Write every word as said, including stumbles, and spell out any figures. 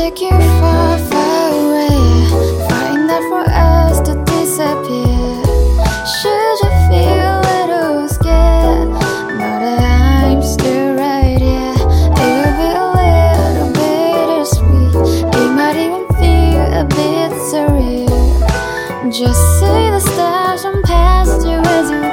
take you far, far away, far enough for us to disappear. Should you feel a little scared, know that I'm still right here. It'll be a little bittersweet, it might even feel a bit surreal. Just see the stars from past you as you